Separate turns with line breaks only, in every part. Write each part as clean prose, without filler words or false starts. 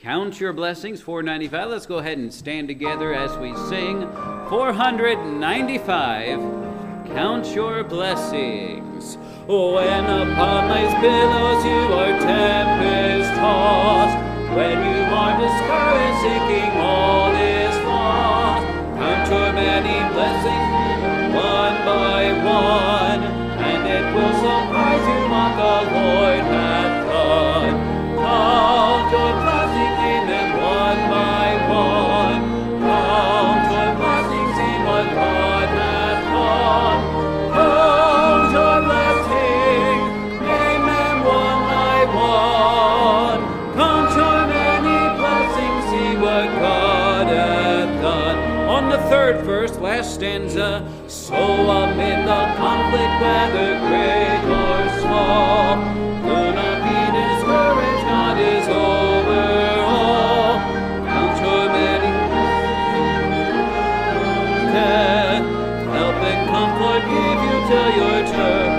Count Your Blessings, 495. Let's go ahead and stand together as we sing 495. Count your blessings. When upon life's billows you are tempest tossed, when you are discouraged, thinking all is lost, count your many blessings one by one, and it will surprise you what the Lord hath done. Count your blessings, name them one by one. Count your blessings, see what God hath done. Count your blessings, name them one by one. Count your many blessings, see what God hath done. On the third verse, last stanza, so amid the conflict, whether great or small, do not be discouraged, God is over all. Count your many death, help and comfort give you till your turn.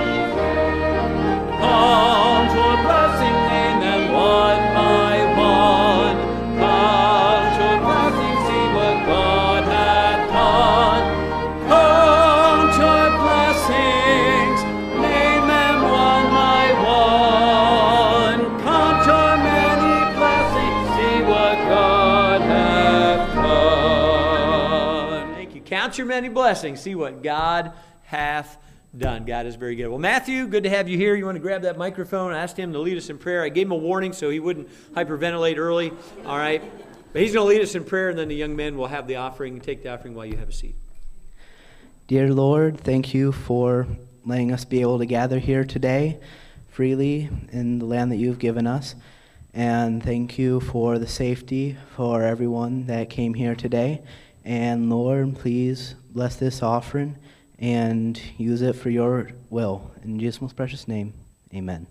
Count your blessings, name them one by one. Count your blessings, see what God hath done. Count your blessings, name them one by one. Count your many blessings, see what God hath done.
Thank you. Count your many blessings. See what God hath done. God is very good. Well, Matthew, good to have you here. You want to grab that microphone? I asked him to lead us in prayer. I gave him a warning so he wouldn't hyperventilate early. All right. But he's going to lead us in prayer, and then the young men will have the offering. Take the offering while you have a seat.
Dear Lord, thank you for letting us be able to gather here today freely in the land that you've given us. And thank you for the safety for everyone that came here today. And Lord, please bless this offering and use it for your will. In Jesus' most precious name, amen.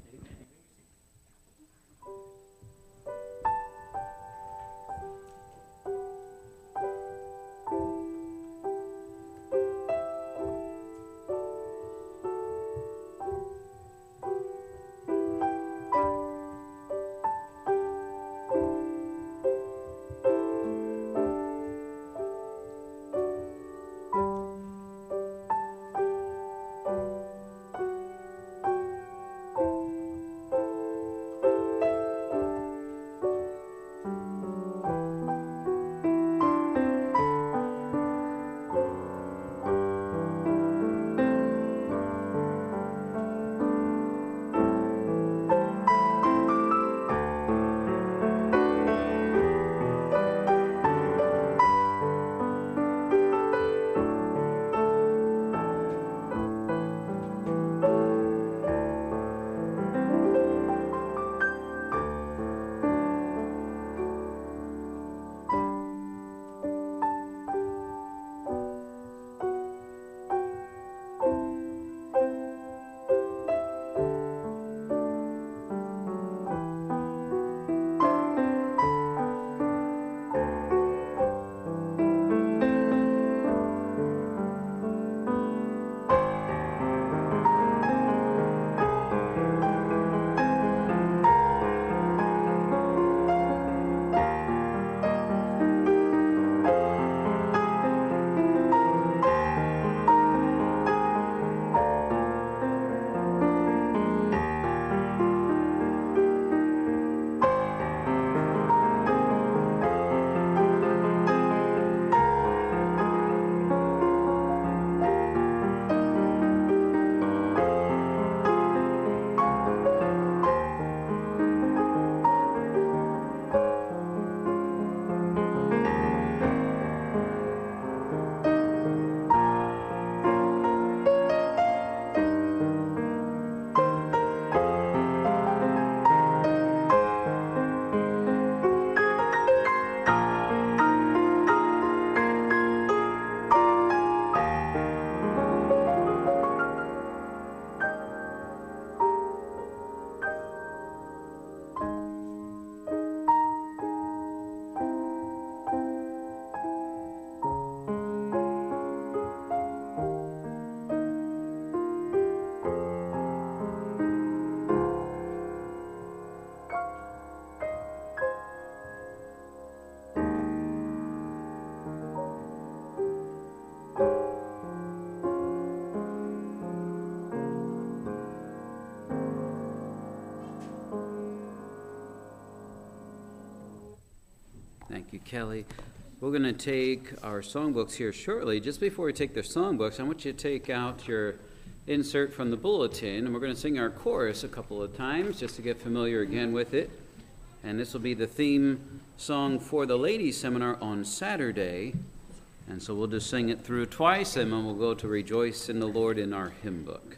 Thank you, Kelly. We're going to take our songbooks here shortly. Just before we take the songbooks, I want you to take out your insert from the bulletin, and we're going to sing our chorus a couple of times just to get familiar again with it. And this will be the theme song for the ladies' seminar on Saturday. And so we'll just sing it through twice, and then we'll go to Rejoice in the Lord in our hymn book.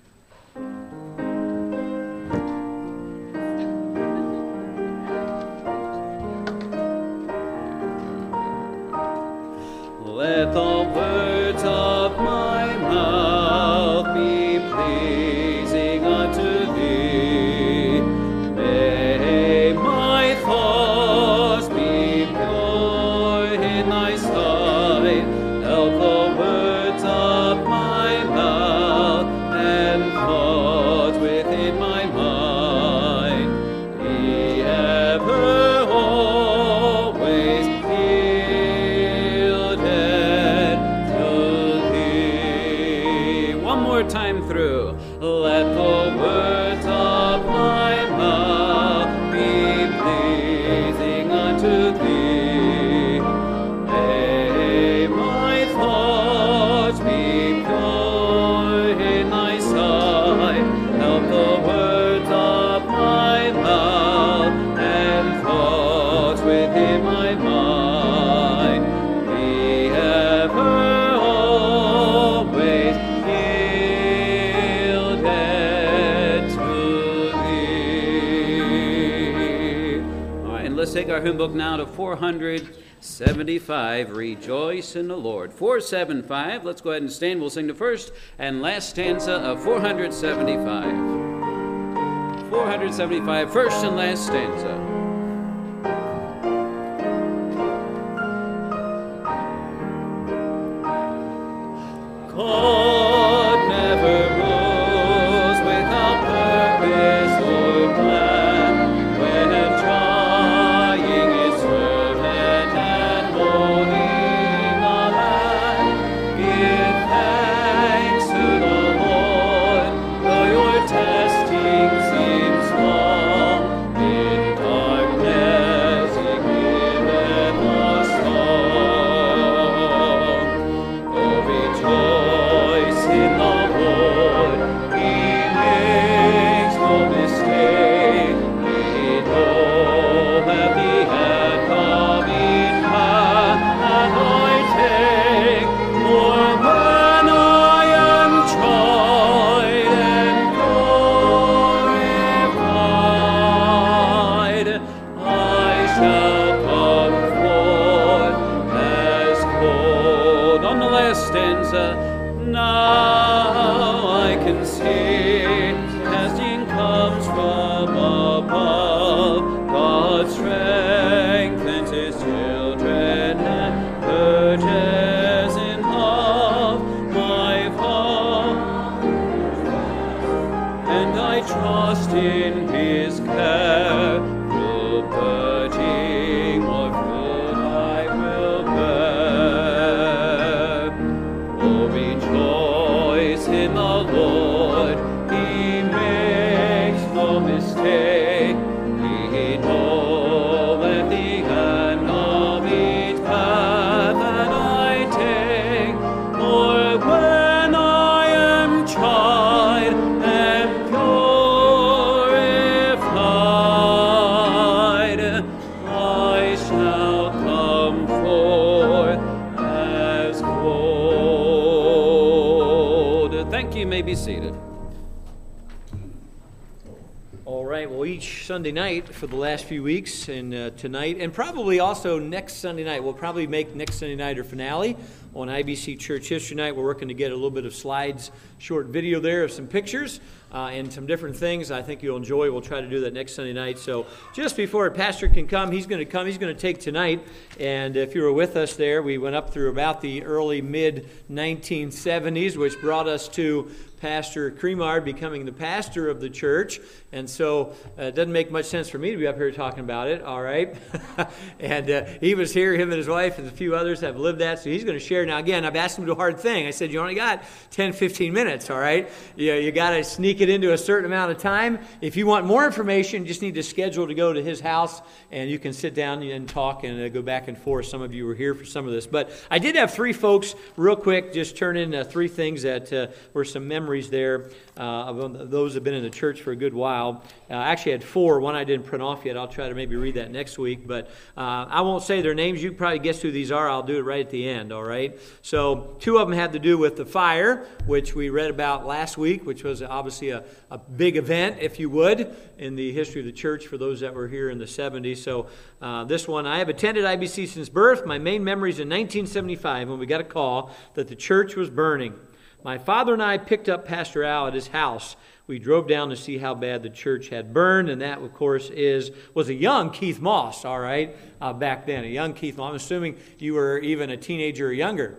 Let the words of my mouth be pleasing unto thee. May my thoughts be pure in thy sight. Help the words of my mouth and thoughts within my mind be ever always yielded to thee. One more time through. Let the words of my mouth be pleasing unto thee. May my thoughts be pure in thy sight. Help the words of my mouth and thoughts within my mind be ever always yielded to thee. All right, and let's take our hymn book now to 475, Rejoice in the Lord. 475, let's go ahead and stand. We'll sing the first and last stanza of 475. 475, first and last stanza. God never rules without purpose or plan. When trying is fervent and molding the land, give thanks to the Lord, though your testing seems long. In darkness he giveth us song. Oh, rejoice in the Lord, he makes no mistake. He knoweth the end of each path that I take. For when I am tried and glorified, I shall come forth as gold. On the last stanza, now I can see testing comes from above. God strengthens his children and purges in love my fault. And I trust in his care. Through purging more fruit I will bear. Oh, rejoice in the Lord, he makes no mistake. He knoweth the end of each path that I take. For when I am tried and glorified, I shall come forth as gold. Thank you. You may be seated.
All right, well, each Sunday night for the last few weeks and tonight, and probably also next Sunday night, we'll probably make next Sunday night our finale on IBC Church History Night. We're working to get a little bit of slides, short video there of some pictures and some different things I think you'll enjoy. We'll try to do that next Sunday night. So just before Pastor can come, he's going to take tonight. And if you were with us there, we went up through about the early mid-1970s, which brought us to Pastor Cremard becoming the pastor of the church. And so it doesn't make much sense for me to be up here talking about it, all right? And he was here, him and his wife and a few others have lived that, so he's going to share there. Now, again, I've asked him to do a hard thing. I said, you only got 10, 15 minutes, all right? You got to sneak it into a certain amount of time. If you want more information, you just need to schedule to go to his house, and you can sit down and talk and go back and forth. Some of you were here for some of this. But I did have 3 folks, real quick, just turn in 3 things that were some memories there of those who have been in the church for a good while. I actually had 4. One I didn't print off yet. I'll try to maybe read that next week. But I won't say their names. You can probably guess who these are. I'll do it right at the end, all right? So 2 of them had to do with the fire, which we read about last week, which was obviously a big event, if you would, in the history of the church for those that were here in the 70s. So this one, I have attended IBC since birth. My main memory is in 1975 when we got a call that the church was burning. My father and I picked up Pastor Al at his house. We drove down to see how bad the church had burned, and that, of course, was a young Keith Moss, all right, back then, a young Keith Moss. I'm assuming you were even a teenager or younger.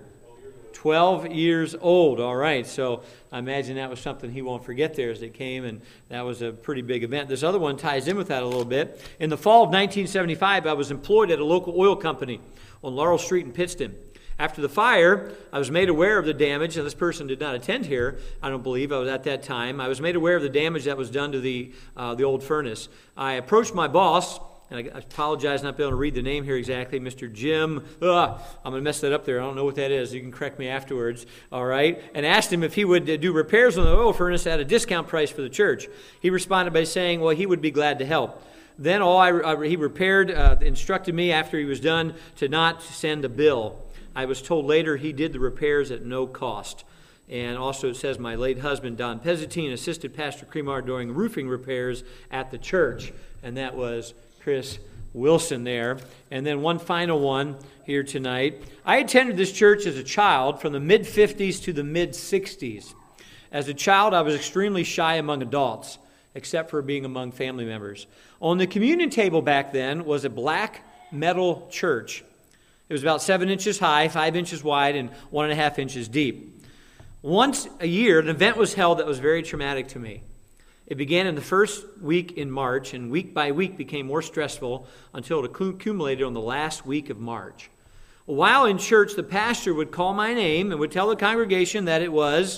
12 years old, all right. So I imagine that was something he won't forget there as they came, and that was a pretty big event. This other one ties in with that a little bit. In the fall of 1975, I was employed at a local oil company on Laurel Street in Pittston. After the fire, I was made aware of the damage, and this person did not attend here, I don't believe. I was at that time. I was made aware of the damage that was done to the old furnace. I approached my boss, and I apologize not being able to read the name here exactly, Mr. Jim. I'm going to mess that up there. I don't know what that is. You can correct me afterwards, all right? And asked him if he would do repairs on the oil furnace at a discount price for the church. He responded by saying, well, he would be glad to help. Then he instructed me after he was done to not send a bill. I was told later he did the repairs at no cost. And also it says my late husband, Don Pezzatine, assisted Pastor Cremar during roofing repairs at the church. And that was Chris Wilson there. And then one final one here tonight. I attended this church as a child from the mid-50s to the mid-60s. As a child, I was extremely shy among adults, except for being among family members. On the communion table back then was a black metal church. It was about 7 inches high, 5 inches wide, and 1.5 inches deep. Once a year, an event was held that was very traumatic to me. It began in the first week in March, and week by week became more stressful until it accumulated on the last week of March. While in church, the pastor would call my name and would tell the congregation that it was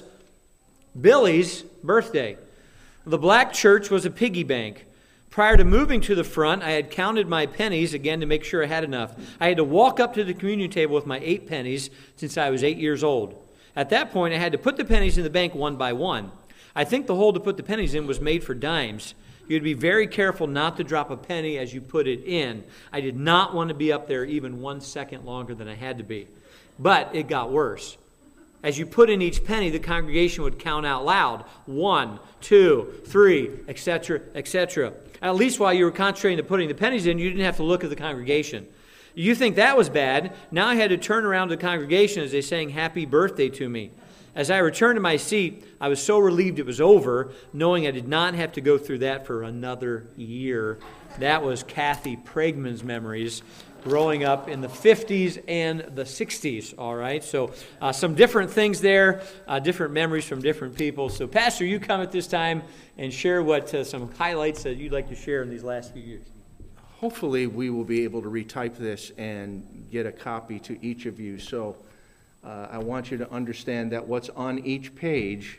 Billy's birthday. The black church was a piggy bank. Prior to moving to the front, I had counted my pennies again to make sure I had enough. I had to walk up to the communion table with my 8 pennies since I was 8 years old. At that point, I had to put the pennies in the bank one by one. I think the hole to put the pennies in was made for dimes. You'd be very careful not to drop a penny as you put it in. I did not want to be up there even 1 second longer than I had to be. But it got worse. As you put in each penny, the congregation would count out loud. 1, 2, 3, etc., etc. At least while you were concentrating on putting the pennies in, you didn't have to look at the congregation. You think that was bad. Now I had to turn around to the congregation as they sang happy birthday to me. As I returned to my seat, I was so relieved it was over, knowing I did not have to go through that for another year. That was Kathy Pregman's memories growing up in the 50s and the 60s, all right? So some different things there, different memories from different people. So Pastor, you come at this time and share what some highlights that you'd like to share in these last few years.
Hopefully we will be able to retype this and get a copy to each of you. So I want you to understand that what's on each page,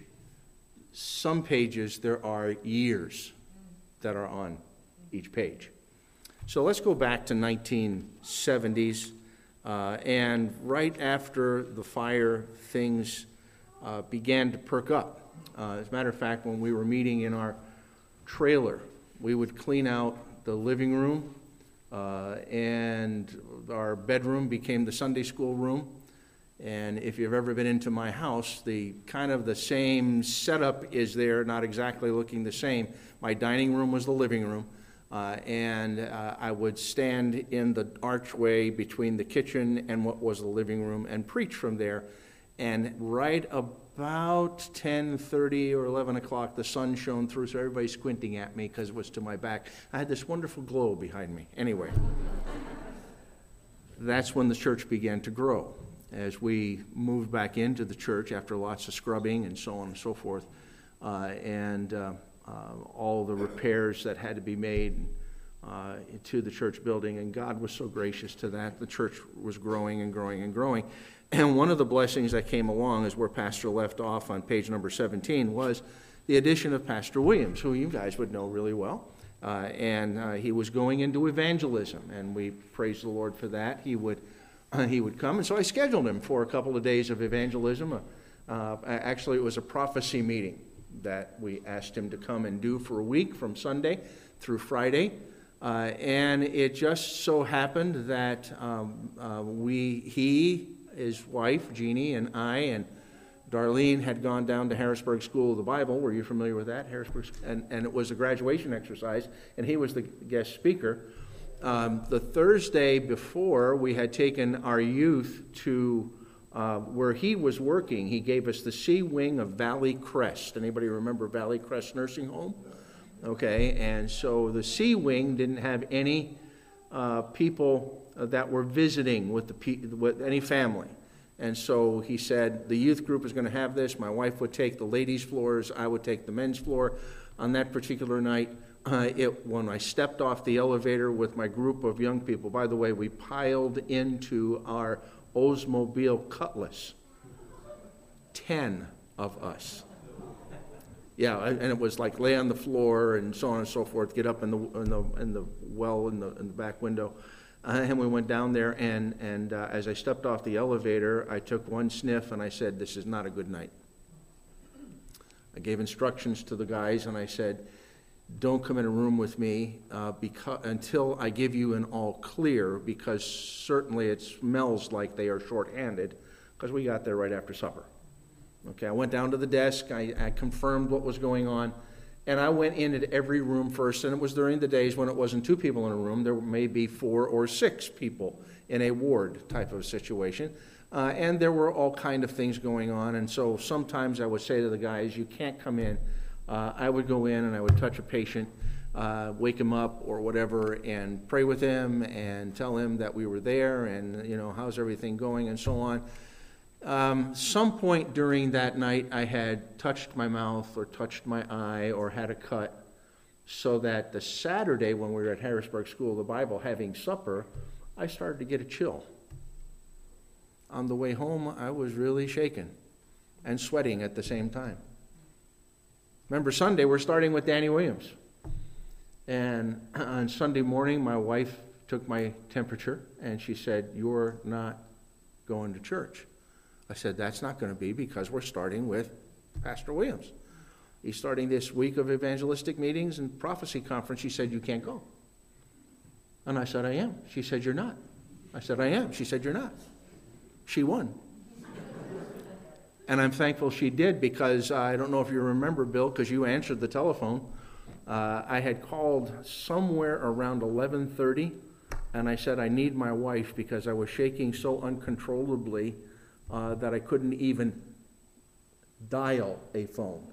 some pages there are years that are on each page. So let's go back to 1970s, and right after the fire, things began to perk up. As a matter of fact, when we were meeting in our trailer, we would clean out the living room, and our bedroom became the Sunday school room. And if you've ever been into my house, the kind of the same setup is there, not exactly looking the same. My dining room was the living room. And I would stand in the archway between the kitchen and what was the living room and preach from there. And right about 10:30 or 11 o'clock, the sun shone through, so everybody's squinting at me because it was to my back. I had this wonderful glow behind me. Anyway, that's when the church began to grow. As we moved back into the church after lots of scrubbing and so on and so forth, all the repairs that had to be made, to the church building, and God was so gracious to that. The church was growing and growing and growing. And one of the blessings that came along is where Pastor left off on page number 17 was the addition of Pastor Williams, who you guys would know really well. And he was going into evangelism, and we praise the Lord for that. He would come, and so I scheduled him for a couple of days of evangelism. Actually, it was a prophecy meeting that we asked him to come and do for a week from Sunday through Friday. And it just so happened that he, his wife, Jeannie, and I, and Darlene had gone down to Harrisburg School of the Bible. Were you familiar with that? Harrisburg, and it was a graduation exercise, and he was the guest speaker. The Thursday before, we had taken our youth to where he was working. He gave us the C wing of Valley Crest. Anybody remember Valley Crest Nursing Home? Okay, and so the C wing didn't have any people that were visiting with any family. And so he said, the youth group is going to have this. My wife would take the ladies' floors. I would take the men's floor. On that particular night, when I stepped off the elevator with my group of young people, by the way, we piled into our Oldsmobile Cutlass. 10 of us. Yeah, and it was like lay on the floor and so on and so forth, get up in the well in the back window. And we went down there, and as I stepped off the elevator, I took one sniff, and I said, this is not a good night. I gave instructions to the guys, and I said, don't come in a room with me until I give you an all clear, because certainly it smells like they are shorthanded, because we got there right after supper. Okay, I went down to the desk, I confirmed what was going on, and I went in at every room first, and it was during the days when it wasn't 2 people in a room. There may be 4 or 6 people in a ward type of situation, and there were all kind of things going on, and so sometimes I would say to the guys, you can't come in. I would go in and I would touch a patient, wake him up or whatever, and pray with him and tell him that we were there and, how's everything going and so on. Some point during that night, I had touched my mouth or touched my eye or had a cut, so that the Saturday when we were at Harrisburg School of the Bible having supper, I started to get a chill. On the way home, I was really shaken and sweating at the same time. Remember, Sunday, we're starting with Danny Williams. And on Sunday morning, my wife took my temperature, and she said, you're not going to church. I said, that's not going to be, because we're starting with Pastor Williams. He's starting this week of evangelistic meetings and prophecy conference. She said, you can't go. And I said, I am. She said, you're not. I said, I am. She said, you're not. She won. And I'm thankful she did, because I don't know if you remember, Bill, because you answered the telephone. I had called somewhere around 11:30, and I said, I need my wife, because I was shaking so uncontrollably that I couldn't even dial a phone.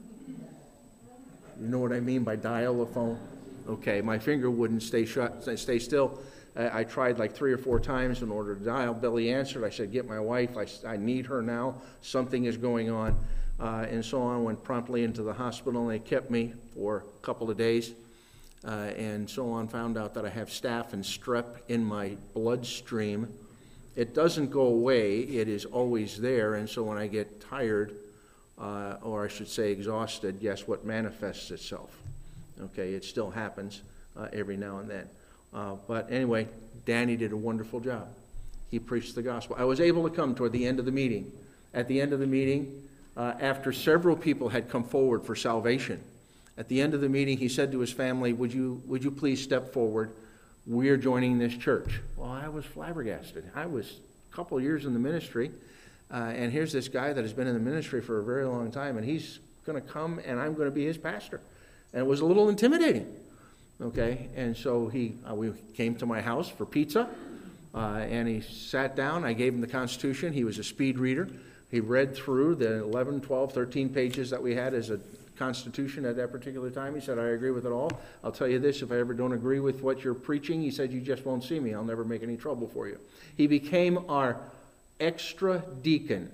You know what I mean by dial a phone? Okay, my finger wouldn't stay still. I tried like 3 or 4 times in order to dial. Billy answered. I said, get my wife. I need her now. Something is going on. And so on. Went promptly into the hospital, and they kept me for a couple of days. And so on. Found out that I have staph and strep in my bloodstream. It doesn't go away. It is always there. And so when I get tired, or I should say exhausted, guess what manifests itself? Okay, it still happens every now and then. But anyway, Danny did a wonderful job. He preached the gospel. I was able to come toward the end of the meeting. At the end of the meeting, after several people had come forward for salvation, at the end of the meeting, he said to his family, would you please step forward? We're joining this church. Well, I was flabbergasted. I was a couple of years in the ministry, and here's this guy that has been in the ministry for a very long time, and he's going to come, and I'm going to be his pastor. And it was a little intimidating. Okay, and so we came to my house for pizza, and he sat down. I gave him the Constitution. He was a speed reader. He read through the 11, 12, 13 pages that we had as a Constitution at that particular time. He said, I agree with it all. I'll tell you this, if I ever don't agree with what you're preaching, he said, you just won't see me. I'll never make any trouble for you. He became our extra deacon,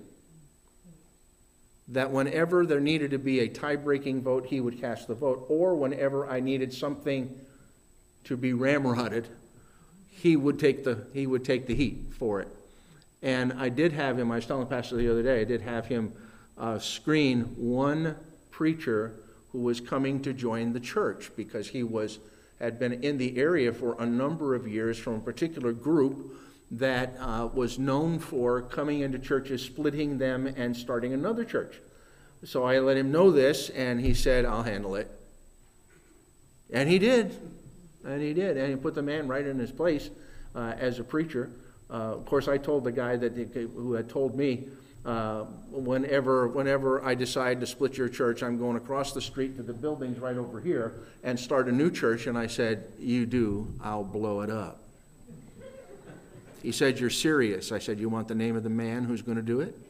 that whenever there needed to be a tie-breaking vote, he would cast the vote, or whenever I needed something to be ramrodded, he would take the heat for it. And I did have him, I was telling the pastor the other day, I did have him screen one preacher who was coming to join the church because he had been in the area for a number of years from a particular group that was known for coming into churches, splitting them, and starting another church. So I let him know this, and he said, I'll handle it. And he did. And he did. And he put the man right in his place as a preacher. Of course, I told the guy who had told me, whenever I decide to split your church, I'm going across the street to the buildings right over here and start a new church. And I said, you do, I'll blow it up. He said, you're serious. I said, you want the name of the man who's going to do it?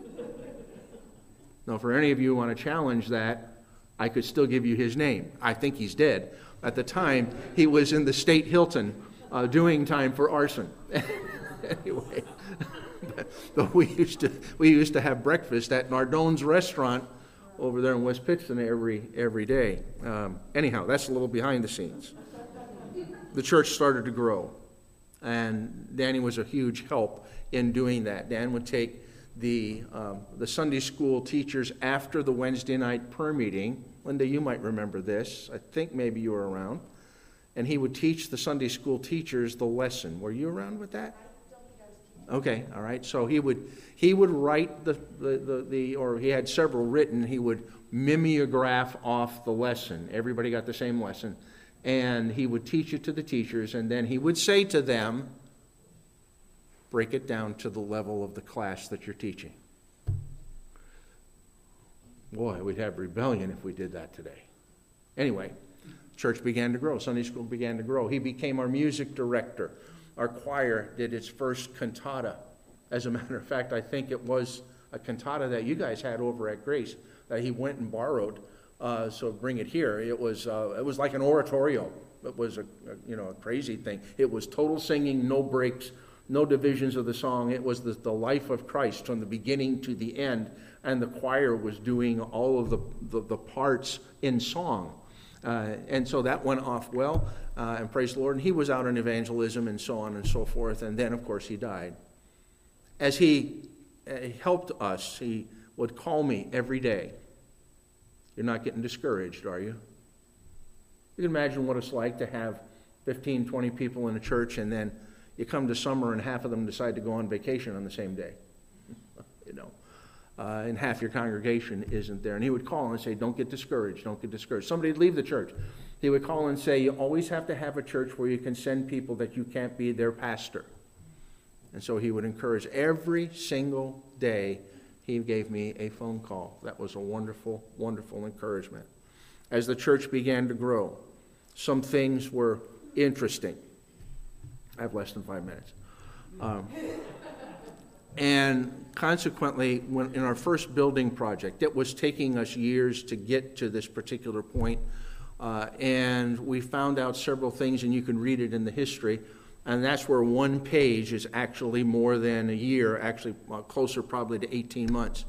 Now, for any of you who want to challenge that, I could still give you his name. I think he's dead. At the time, he was in the State Hilton doing time for arson. Anyway, but we used to have breakfast at Nardone's restaurant over there in West Pittston every day. Anyhow, that's a little behind the scenes. The church started to grow, and Danny was a huge help in doing that. Dan would take the Sunday school teachers after the Wednesday night prayer meeting. Linda, you might remember this. I think maybe you were around. And he would teach the Sunday school teachers the lesson. Were you around with that? Okay, all right. So he would write or he had several written. He would mimeograph off the lesson. Everybody got the same lesson. And he would teach it to the teachers, and then he would say to them, break it down to the level of the class that you're teaching. Boy, we'd have rebellion if we did that today. Anyway, church began to grow. Sunday school began to grow. He became our music director. Our choir did its first cantata. As a matter of fact, I think it was a cantata that you guys had over at Grace that he went and borrowed. So bring it here. It was like an oratorio. It was a crazy thing. It was total singing, no breaks, no divisions of the song. It was the life of Christ from the beginning to the end, and the choir was doing all of the parts in song. And so that went off well, and praise the Lord. And he was out in evangelism and so on and so forth. And then, of course, he died. As he helped us, he would call me every day. You're not getting discouraged, are you? You can imagine what it's like to have 15, 20 people in a church, and then you come to summer and half of them decide to go on vacation on the same day. And half your congregation isn't there. And he would call and say, don't get discouraged, don't get discouraged. Somebody would leave the church. He would call and say, you always have to have a church where you can send people that you can't be their pastor. And so he would encourage every single day. He gave me a phone call. That was a wonderful, wonderful encouragement. As the church began to grow, some things were interesting. I have less than 5 minutes. And consequently, when in our first building project, it was taking us years to get to this particular point. And we found out several things, and you can read it in the history. And that's where one page is actually more than a year, actually closer probably to 18 months.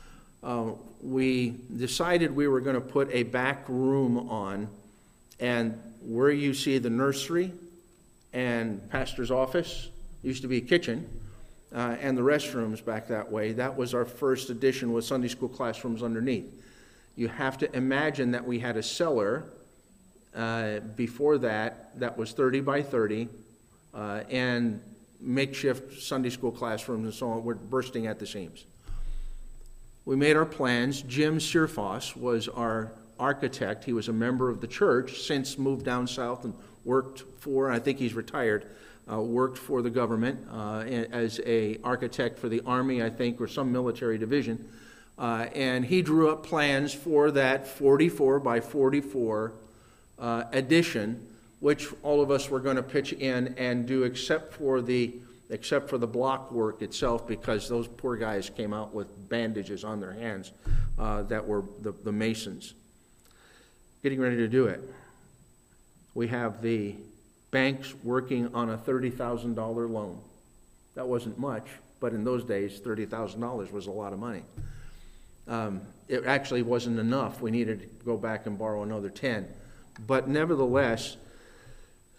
We decided we were going to put a back room on, and where you see the nursery and pastor's office, used to be a kitchen, and the restrooms back that way. That was our first addition with Sunday school classrooms underneath. You have to imagine that we had a cellar before that was 30 by 30, and makeshift Sunday school classrooms and so on were bursting at the seams. We made our plans. Jim Searfoss was our architect. He was a member of the church, since moved down south and worked for, I think he's retired, worked for the government as a architect for the Army, I think, or some military division. And he drew up plans for that 44 by 44 addition, which all of us were going to pitch in and do, except for the block work itself, because those poor guys came out with bandages on their hands that were the masons. Getting ready to do it. We have the banks working on a $30,000 loan. That wasn't much, but in those days, $30,000 was a lot of money. It actually wasn't enough. We needed to go back and borrow another 10. But nevertheless,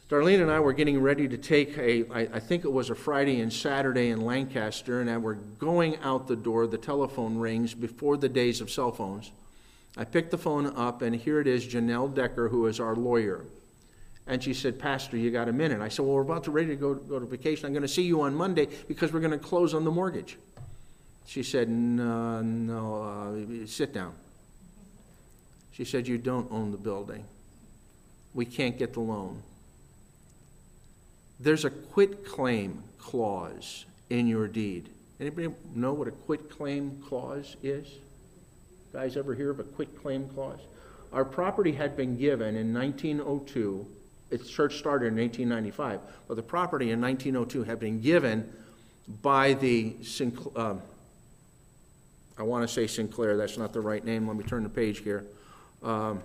Darlene and I were getting ready to take I think it was a Friday and Saturday in Lancaster, and we're going out the door. The telephone rings before the days of cell phones. I picked the phone up, and here it is, Janelle Decker, who is our lawyer. And she said, Pastor, you got a minute? I said, well, we're about to ready to go to vacation. I'm going to see you on Monday because we're going to close on the mortgage. She said, no, sit down. She said, you don't own the building. We can't get the loan. There's a quitclaim clause in your deed. Anybody know what a quitclaim clause is? Guys ever hear of a quitclaim clause? Our property had been given in 1902. Its church started in 1895, but the property in 1902 had been given by the, I want to say Sinclair, that's not the right name. Let me turn the page here. I'm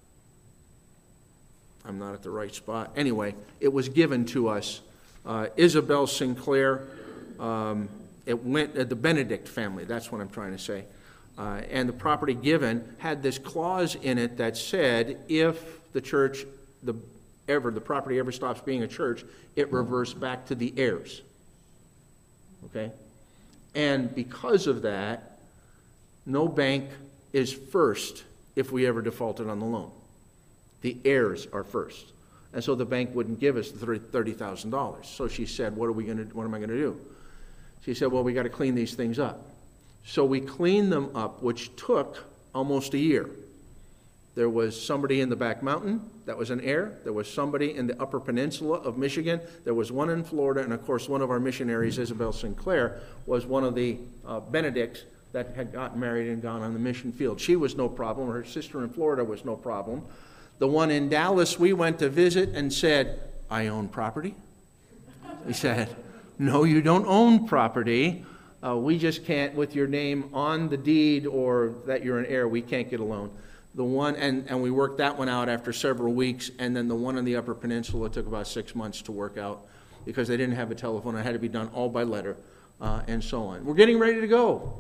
not at the right spot. Anyway, it was given to us. Isabel Sinclair, it went the Benedict family, that's what I'm trying to say. And the property given had this clause in it that said if the church, the property ever stops being a church, it reverts back to the heirs. Okay? And because of that, no bank is first if we ever defaulted on the loan. The heirs are first. And so the bank wouldn't give us the $30,000. So she said, what am I going to do? She said, well, we got to clean these things up. So we cleaned them up, which took almost a year. There was somebody in the back mountain that was an heir. There was somebody in the Upper Peninsula of Michigan. There was one in Florida. And, of course, one of our missionaries, Isabel Sinclair, was one of the Benedicts that had gotten married and gone on the mission field. She was no problem. Her sister in Florida was no problem. The one in Dallas, we went to visit and said, I own property. He said, no, you don't own property. We just can't, with your name on the deed or that you're an heir, we can't get a loan. The one, and we worked that one out after several weeks, and then the one on the Upper Peninsula took about 6 months to work out because they didn't have a telephone. It had to be done all by letter, and so on. We're getting ready to go.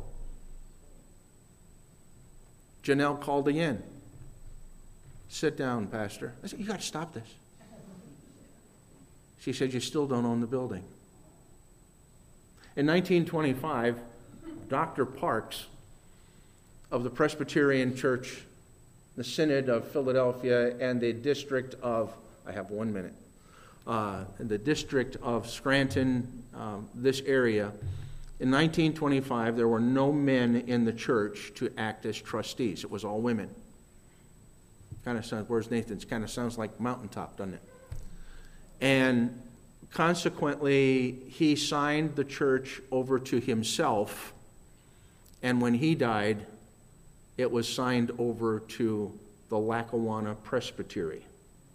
Janelle called again. Sit down, Pastor. I said, you got to stop this. She said, you still don't own the building. In 1925, Dr. Parks of the Presbyterian Church, the Synod of Philadelphia, and the district of, I have 1 minute, the district of Scranton, this area, in 1925, there were no men in the church to act as trustees. It was all women. Kind of sounds, where's Nathan's? Kind of sounds like Mountaintop, doesn't it? And consequently, he signed the church over to himself, and when he died, it was signed over to the Lackawanna Presbytery.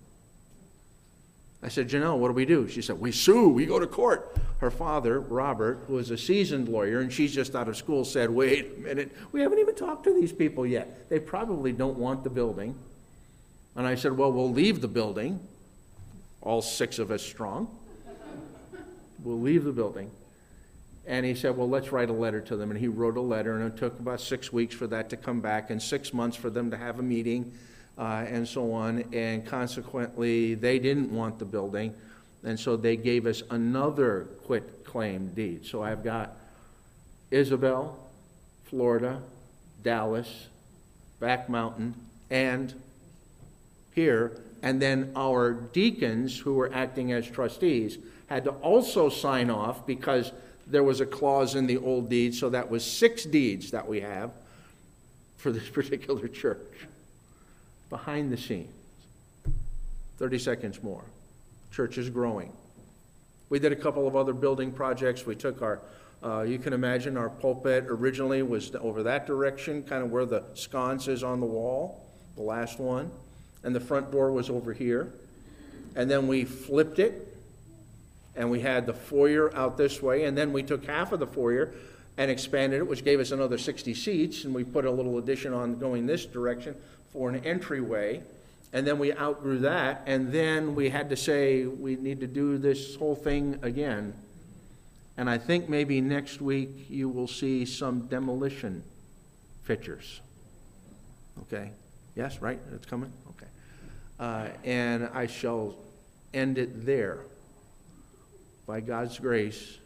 I said, Janelle, what do we do? She said, we sue, we go to court. Her father, Robert, who was a seasoned lawyer, and she's just out of school, said, wait a minute, we haven't even talked to these people yet. They probably don't want the building. And I said, well, we'll leave the building, all 6 of us strong. We'll leave the building. And he said, well, let's write a letter to them. And he wrote a letter, and it took about 6 weeks for that to come back and 6 months for them to have a meeting and so on. And consequently, they didn't want the building, and so they gave us another quitclaim deed. So I've got Isabel, Florida, Dallas, Back Mountain, and here. And then our deacons, who were acting as trustees, had to also sign off because there was a clause in the old deed, so that was 6 deeds that we have for this particular church. Behind the scenes, 30 seconds more. Church is growing. We did a couple of other building projects. We took our, you can imagine our pulpit originally was over that direction, kind of where the sconce is on the wall, the last one. And the front door was over here. And then we flipped it, and we had the foyer out this way, and then we took half of the foyer and expanded it, which gave us another 60 seats, and we put a little addition on going this direction for an entryway, and then we outgrew that, and then we had to say we need to do this whole thing again. And I think maybe next week you will see some demolition pictures. Okay? Yes, right? It's coming? Okay. And I shall end it there. By God's grace,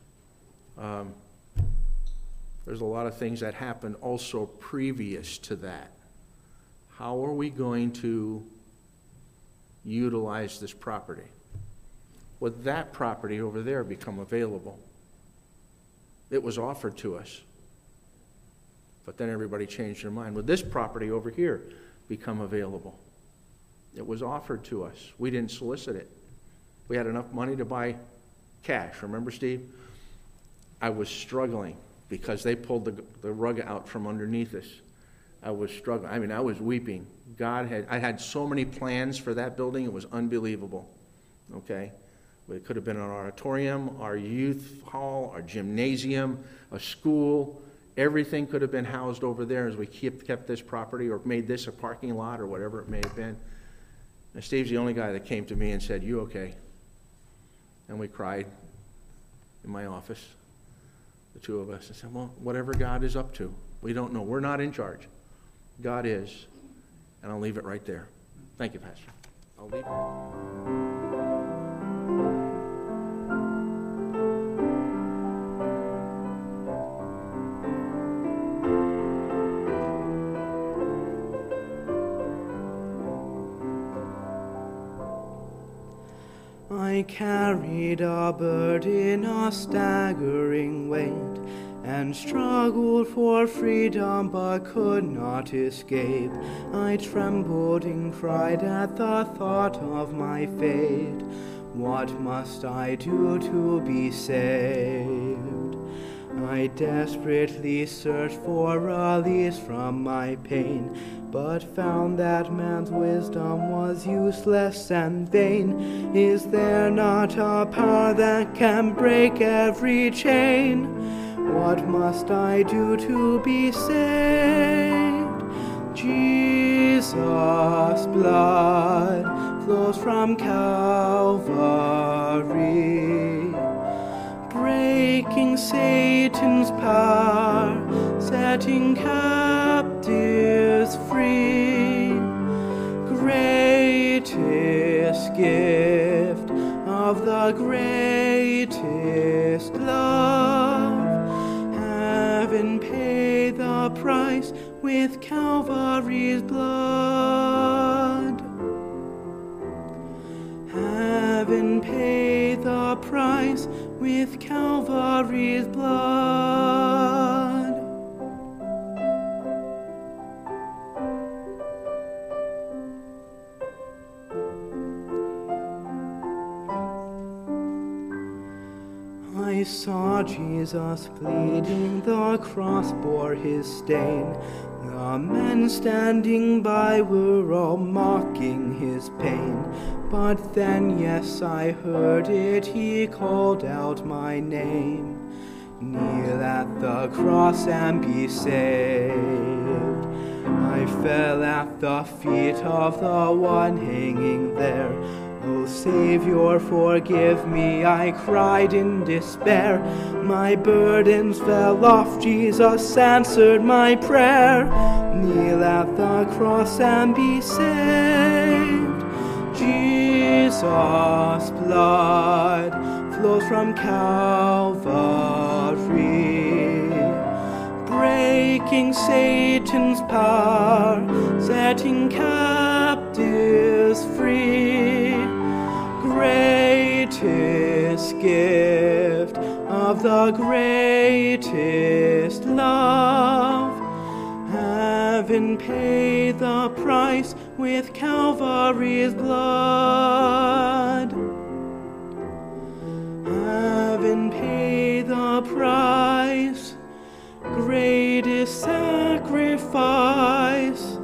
there's a lot of things that happened also previous to that. How are we going to utilize this property? Would that property over there become available? It was offered to us, but then everybody changed their mind. Would this property over here become available? It was offered to us. We didn't solicit it. We had enough money to buy cash. Remember, Steve? I was struggling because they pulled the rug out from underneath us. I was struggling. I mean, I was weeping. I had so many plans for that building, it was unbelievable. Okay? It could have been an auditorium, our youth hall, our gymnasium, a school. Everything could have been housed over there as we kept this property or made this a parking lot or whatever it may have been. And Steve's the only guy that came to me and said, "You okay?" And we cried in my office, the two of us. I said, well, whatever God is up to. We don't know. We're not in charge. God is. And I'll leave it right there. Thank you, Pastor. I'll leave it.
I carried a burden, a staggering weight, and struggled for freedom but could not escape. I trembled and cried at the thought of my fate. What must I do to be saved? I desperately searched for release from my pain, but found that man's wisdom was useless and vain. Is there not a power that can break every chain? What must I do to be saved? Jesus' blood flows from Calvary, breaking Satan's power, setting captives free. Greatest gift of the greatest love, heaven paid the price with Calvary's blood. Heaven paid the price with Calvary's blood. I saw Jesus bleeding, the cross bore his stain. The men standing by were all mocking his pain. But then, yes, I heard it, he called out my name. Kneel at the cross and be saved. I fell at the feet of the one hanging there. Oh, Savior, forgive me, I cried in despair. My burdens fell off, Jesus answered my prayer. Kneel at the cross and be saved. Jesus' blood flows from Calvary, breaking Satan's power, setting captives free. Greatest gift of the greatest love, heaven paid the price with Calvary's blood. Heaven paid the price, greatest sacrifice.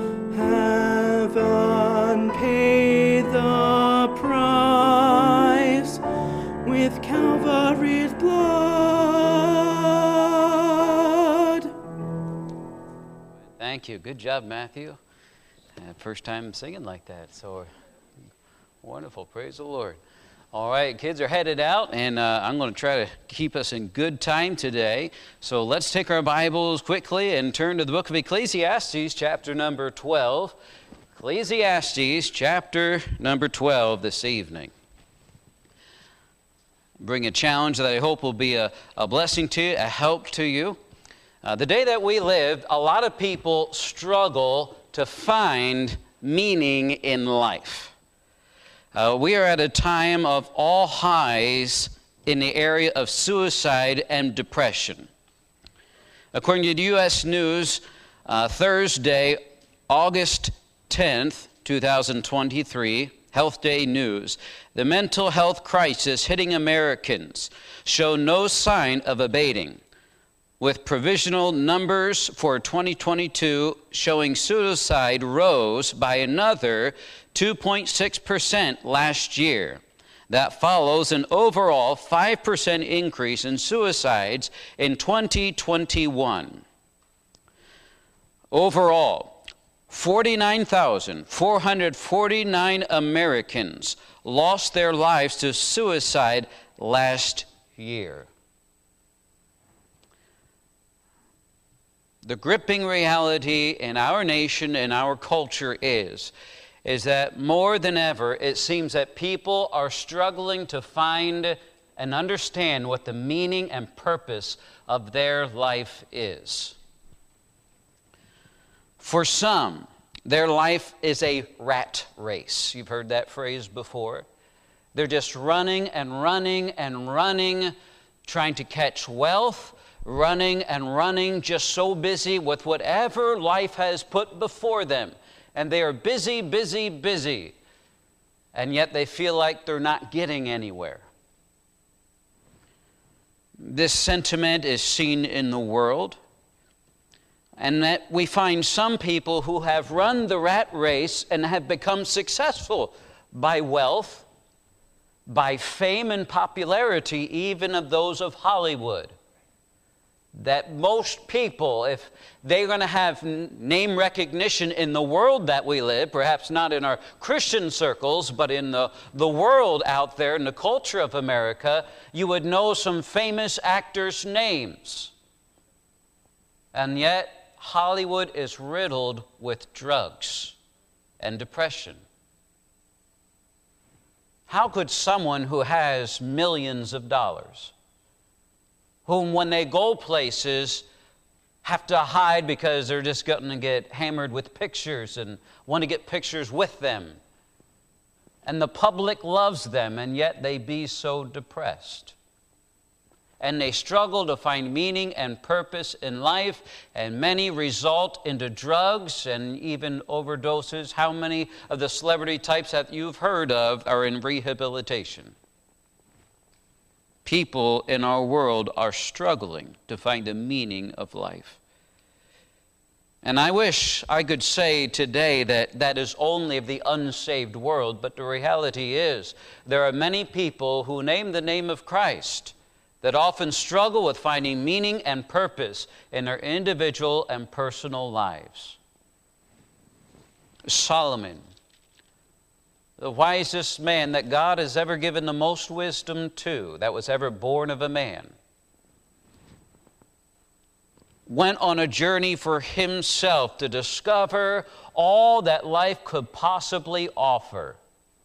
Heaven paid the price with Calvary's blood.
Thank you. Good job, Matthew. First time singing like that, so wonderful. Praise the Lord. All right, kids are headed out, and I'm going to try to keep us in good time today. So let's take our Bibles quickly and turn to the book of Ecclesiastes, chapter number 12. Ecclesiastes, chapter number 12 this evening. bring a challenge that I hope will be a blessing to you, a help to you. The day that we live, a lot of people struggle to find meaning in life. We are at a time of all highs in the area of suicide and depression. According to the U.S. News, Thursday, August 10th, 2023, Health Day News, the mental health crisis hitting Americans show no sign of abating, with provisional numbers for 2022 showing suicide rose by another 2.6% last year. That follows an overall 5% increase in suicides in 2021. Overall, 49,449 Americans lost their lives to suicide last year. The gripping reality in our nation and our culture is that more than ever, it seems that people are struggling to find and understand what the meaning and purpose of their life is. For some, their life is a rat race. You've heard that phrase before. They're just running and running and running, trying to catch wealth, running and running, just so busy with whatever life has put before them. And they are busy, busy, busy. And yet they feel like they're not getting anywhere. This sentiment is seen in the world. And that we find some people who have run the rat race and have become successful by wealth, by fame and popularity, even of those of Hollywood. That most people, if they're going to have name recognition in the world that we live, perhaps not in our Christian circles, but in the world out there, in the culture of America, you would know some famous actors' names. And yet, Hollywood is riddled with drugs and depression. How could someone who has millions of dollars, whom when they go places have to hide because they're just going to get hammered with pictures and want to get pictures with them, and the public loves them, and yet they be so depressed? And they struggle to find meaning and purpose in life, and many result into drugs and even overdoses. How many of the celebrity types that you've heard of are in rehabilitation? People in our world are struggling to find the meaning of life. And I wish I could say today that that is only of the unsaved world, but the reality is there are many people who name the name of Christ that often struggle with finding meaning and purpose in their individual and personal lives. Solomon, the wisest man that God has ever given the most wisdom to, that was ever born of a man, went on a journey for himself to discover all that life could possibly offer.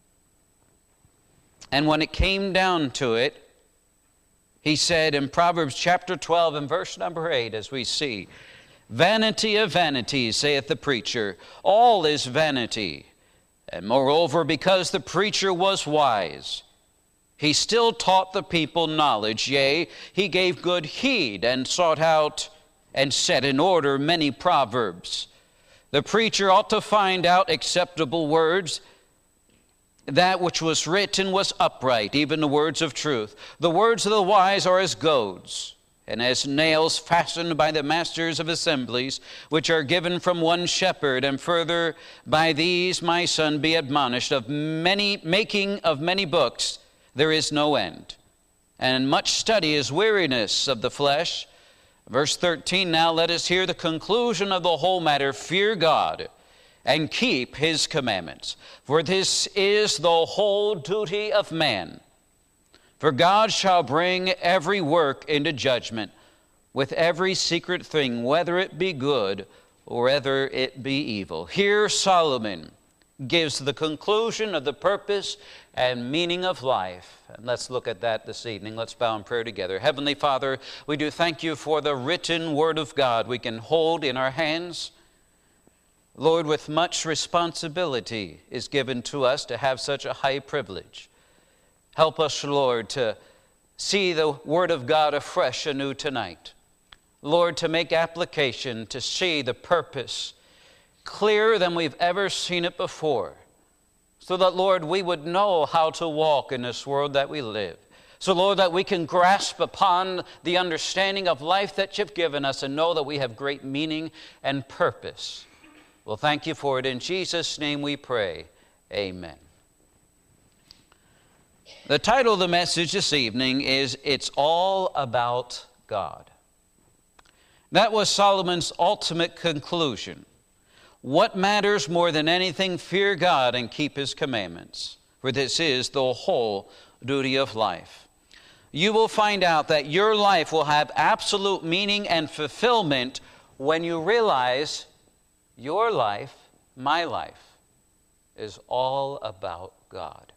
And when it came down to it, he said in Proverbs chapter 12 and verse number 8, as we see, "Vanity of vanities, saith the preacher, all is vanity. And moreover, because the preacher was wise, he still taught the people knowledge. Yea, he gave good heed and sought out and set in order many proverbs. The preacher ought to find out acceptable words. That which was written was upright, even the words of truth. The words of the wise are as goads, and as nails fastened by the masters of assemblies, which are given from one shepherd. And further, by these, my son, be admonished. Of many making of many books, there is no end. And much study is weariness of the flesh." Verse 13, "Now let us hear the conclusion of the whole matter. Fear God, and keep his commandments. For this is the whole duty of man. For God shall bring every work into judgment with every secret thing, whether it be good or whether it be evil." Here Solomon gives the conclusion of the purpose and meaning of life. And let's look at that this evening. Let's bow in prayer together. Heavenly Father, we do thank you for the written Word of God we can hold in our hands. Lord, with much responsibility is given to us to have such a high privilege. Help us, Lord, to see the Word of God afresh anew tonight. Lord, to make application, to see the purpose clearer than we've ever seen it before, so that, Lord, we would know how to walk in this world that we live. So, Lord, that we can grasp upon the understanding of life that you've given us and know that we have great meaning and purpose. Well, thank you for it. In Jesus' name we pray. Amen. The title of the message this evening is, It's All About God. That was Solomon's ultimate conclusion. What matters more than anything? Fear God and keep His commandments, for this is the whole duty of life. You will find out that your life will have absolute meaning and fulfillment when you realize your life, my life, is all about God.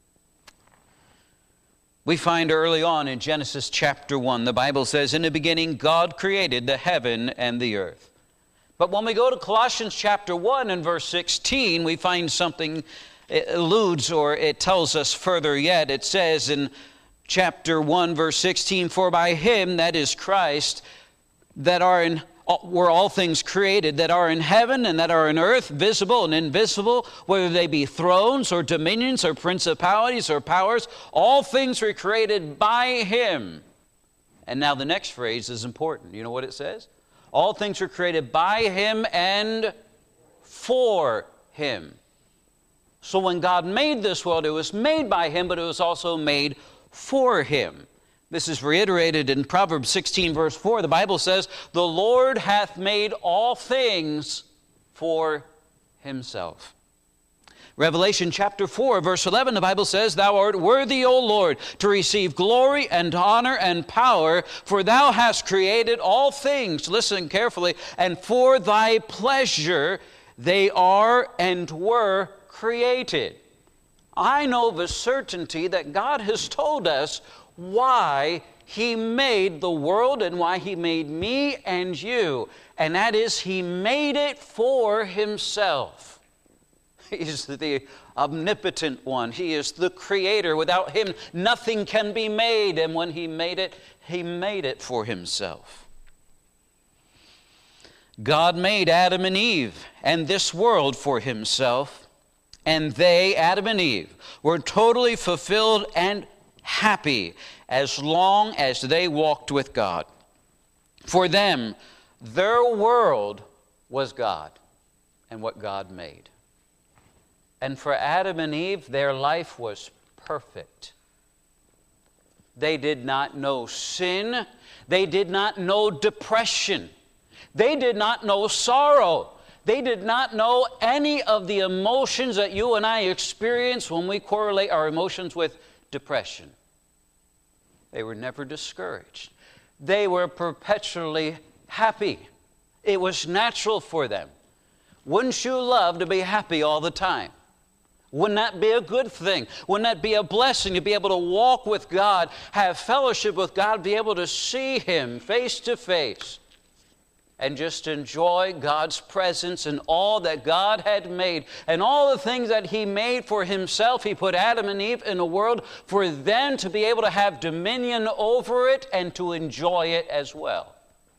We find early on in Genesis chapter 1, the Bible says, in the beginning God created the heaven and the earth. But when we go to Colossians chapter 1 and verse 16, we find something, it alludes or it tells us further yet. It says in chapter 1 verse 16, for by Him, that is Christ, were all things created that are in heaven and that are in earth, visible and invisible, whether they be thrones or dominions or principalities or powers, all things were created by Him. And now the next phrase is important. You know what it says? All things were created by Him and for Him. So when God made this world, it was made by Him, but it was also made for Him. This is reiterated in Proverbs 16, verse 4. The Bible says, the Lord hath made all things for Himself. Revelation chapter 4, verse 11, the Bible says, thou art worthy, O Lord, to receive glory and honor and power, for thou hast created all things, listen carefully, and for thy pleasure they are and were created. I know with certainty that God has told us why He made the world and why He made me and you, and that is He made it for Himself. He's the omnipotent one. He is the creator. Without Him, nothing can be made. And when He made it for Himself. God made Adam and Eve and this world for Himself. And they, Adam and Eve, were totally fulfilled and happy as long as they walked with God. For them, their world was God and what God made. And for Adam and Eve, their life was perfect. They did not know sin. They did not know depression. They did not know sorrow. They did not know any of the emotions that you and I experience when we correlate our emotions with depression. They were never discouraged. They were perpetually happy. It was natural for them. Wouldn't you love to be happy all the time? Wouldn't that be a good thing? Wouldn't that be a blessing to be able to walk with God, have fellowship with God, be able to see Him face to face, and just enjoy God's presence and all that God had made and all the things that He made for Himself? He put Adam and Eve in a world for them to be able to have dominion over it and to enjoy it as well.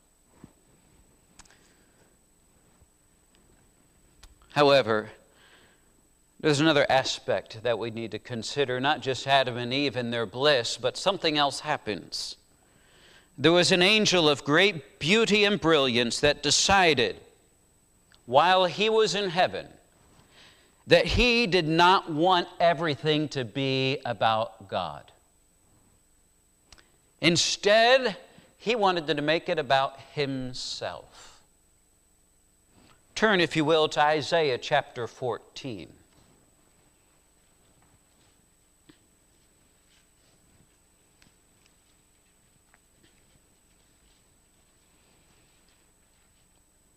However, there's another aspect that we need to consider, not just Adam and Eve and their bliss, but something else happens. There was an angel of great beauty and brilliance that decided, while he was in heaven, that he did not want everything to be about God. Instead, he wanted to make it about himself. Turn, if you will, to Isaiah chapter 14.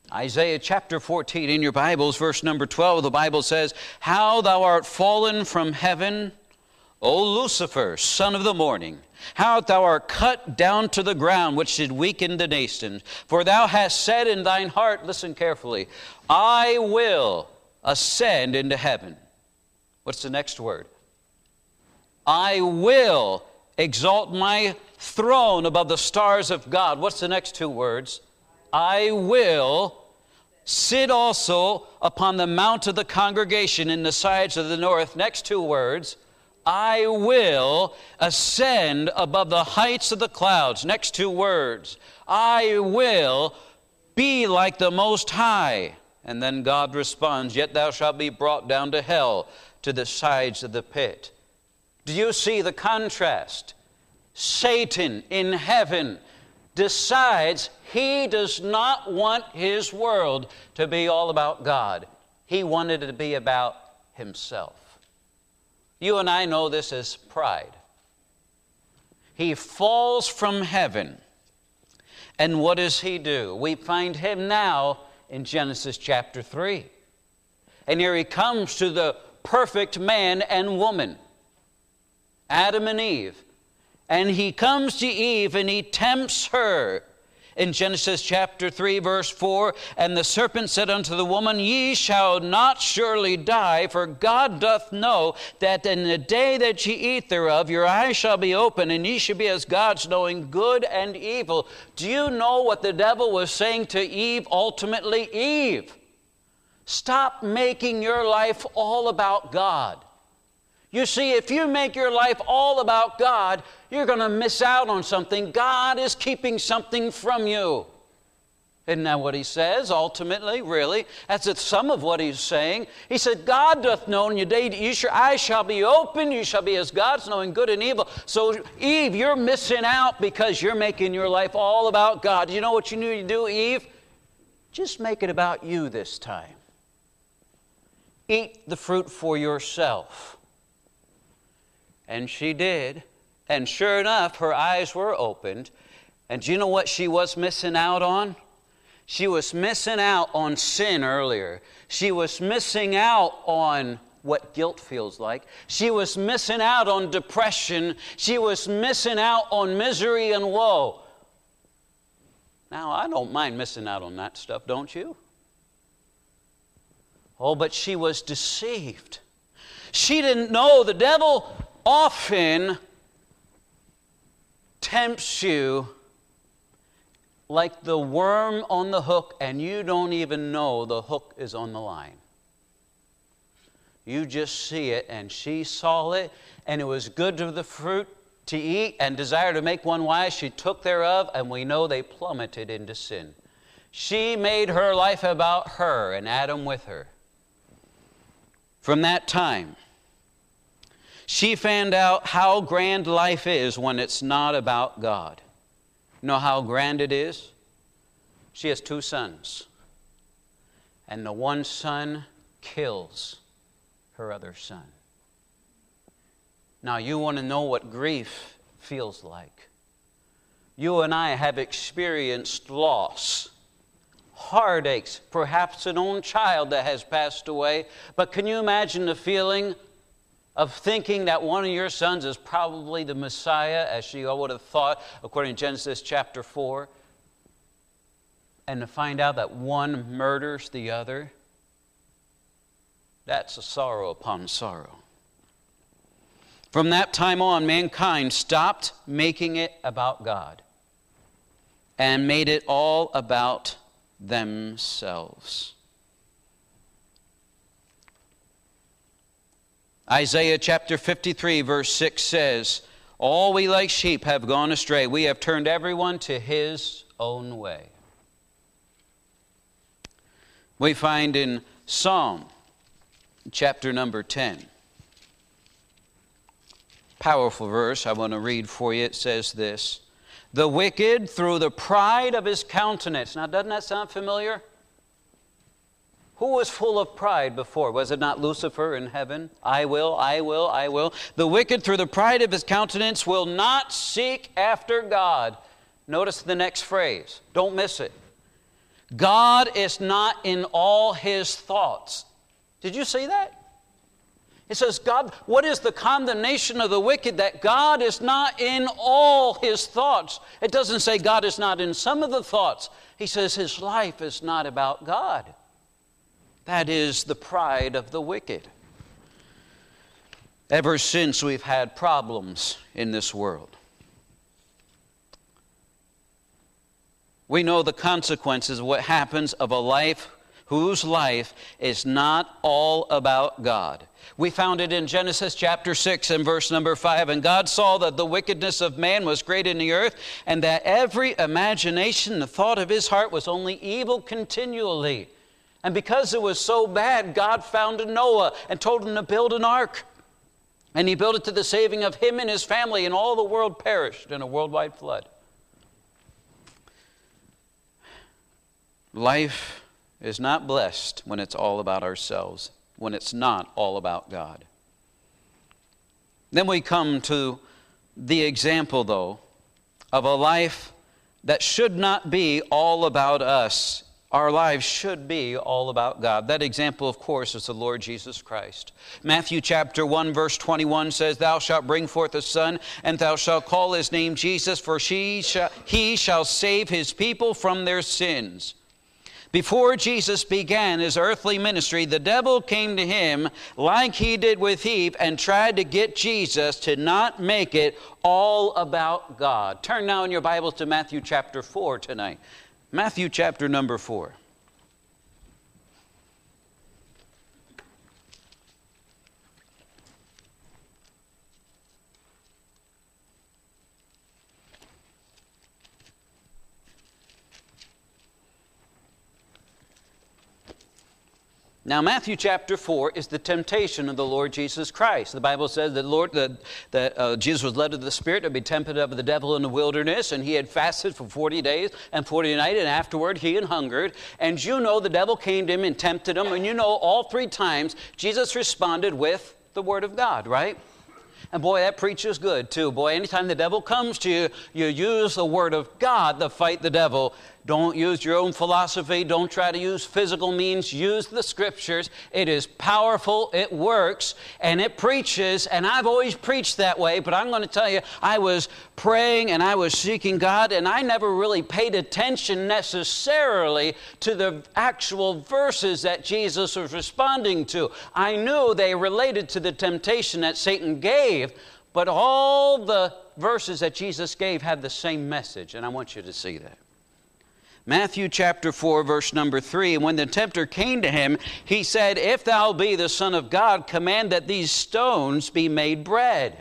Isaiah chapter 14 in your Bibles, verse number 12, the Bible says, "How thou art fallen from heaven, O Lucifer, son of the morning. How thou art cut down to the ground, which did weaken the nations. For thou hast said in thine heart," listen carefully, "I will ascend into heaven." What's the next word? "I will exalt my throne above the stars of God." What's the next two words? "I will sit also upon the mount of the congregation in the sides of the north." Next two words, "I will ascend above the heights of the clouds." Next two words, "I will be like the Most High." And then God responds, "Yet thou shalt be brought down to hell, to the sides of the pit." Do you see the contrast? Satan in heaven decides he does not want his world to be all about God. He wanted it to be about himself. You and I know this as pride. He falls from heaven. And what does he do? We find him now in Genesis chapter 3. And here he comes to the perfect man and woman, Adam and Eve. And he comes to Eve and he tempts her. In Genesis chapter 3, verse 4, "And the serpent said unto the woman, Ye shall not surely die, for God doth know that in the day that ye eat thereof, your eyes shall be open, and ye shall be as gods, knowing good and evil." Do you know what the devil was saying to Eve ultimately? Eve, stop making your life all about God. You see, if you make your life all about God, you're going to miss out on something. God is keeping something from you. Isn't that what he says, ultimately, really? That's some of what he's saying. He said, God doth know in your day, your eyes shall be open, you shall be as gods, knowing good and evil. So, Eve, you're missing out because you're making your life all about God. You know what you need to do, Eve? Just make it about you this time. Eat the fruit for yourself. And she did. And sure enough, her eyes were opened. And do you know what she was missing out on? She was missing out on sin earlier. She was missing out on what guilt feels like. She was missing out on depression. She was missing out on misery and woe. Now, I don't mind missing out on that stuff, don't you? Oh, but she was deceived. She didn't know the devil often tempts you like the worm on the hook, and you don't even know the hook is on the line. You just see it, and she saw it, and it was good to the fruit to eat, and desire to make one wise. She took thereof, and we know they plummeted into sin. She made her life about her, and Adam with her. From that time, she found out how grand life is when it's not about God. You know how grand it is? She has 2 sons. And the one son kills her other son. Now, you want to know what grief feels like. You and I have experienced loss, heartaches, perhaps an own child that has passed away. But can you imagine the feeling of thinking that one of your sons is probably the Messiah, as she would have thought, according to Genesis chapter 4, and to find out that one murders the other? That's a sorrow upon sorrow. From that time on, mankind stopped making it about God and made it all about themselves. Isaiah chapter 53 verse 6 says, "All we like sheep have gone astray. We have turned everyone to his own way." We find in Psalm chapter number 10. Powerful verse I want to read for you. It says this, "The wicked through the pride of his countenance." Now, doesn't that sound familiar? Who was full of pride before? Was it not Lucifer in heaven? I will, I will, I will. "The wicked through the pride of his countenance will not seek after God." Notice the next phrase. Don't miss it. God is not in all His thoughts. Did you see that? It says, God, what is the condemnation of the wicked? That God is not in all his thoughts. It doesn't say God is not in some of the thoughts. He says his life is not about God. That is the pride of the wicked. Ever since we've had problems in this world, we know the consequences of what happens of a life whose life is not all about God. We found it in Genesis chapter 6 and verse number 5. And God saw that the wickedness of man was great in the earth, and that every imagination, the thought of his heart was only evil continually. And because it was so bad, God found Noah and told him to build an ark. And he built it to the saving of him and his family, and all the world perished in a worldwide flood. Life is not blessed when it's all about ourselves, when it's not all about God. Then we come to the example, though, of a life that should not be all about us. Our lives should be all about God. That example, of course, is the Lord Jesus Christ. Matthew chapter 1, verse 21 says, "Thou shalt bring forth a son, and thou shalt call his name Jesus, for he shall save his people from their sins." Before Jesus began his earthly ministry, the devil came to him like he did with Eve and tried to get Jesus to not make it all about God. Turn now in your Bibles to Matthew chapter 4 tonight. Matthew chapter number 4. Now, Matthew chapter 4 is the temptation of the Lord Jesus Christ. The Bible says that Jesus was led of the Spirit to be tempted of the devil in the wilderness, and he had fasted for 40 days and 40 nights, and afterward he had hungered. And you know the devil came to him and tempted him, and you know all three times Jesus responded with the Word of God, right? And boy, that preaches good too. Boy, anytime the devil comes to you, you use the Word of God to fight the devil. Don't use your own philosophy. Don't try to use physical means. Use the Scriptures. It is powerful. It works. And it preaches. And I've always preached that way. But I'm going to tell you, I was praying and I was seeking God. And I never really paid attention necessarily to the actual verses that Jesus was responding to. I knew they related to the temptation that Satan gave. But all the verses that Jesus gave had the same message. And I want you to see that. Matthew chapter 4, verse number 3, "And when the tempter came to him, he said, If thou be the Son of God, command that these stones be made bread.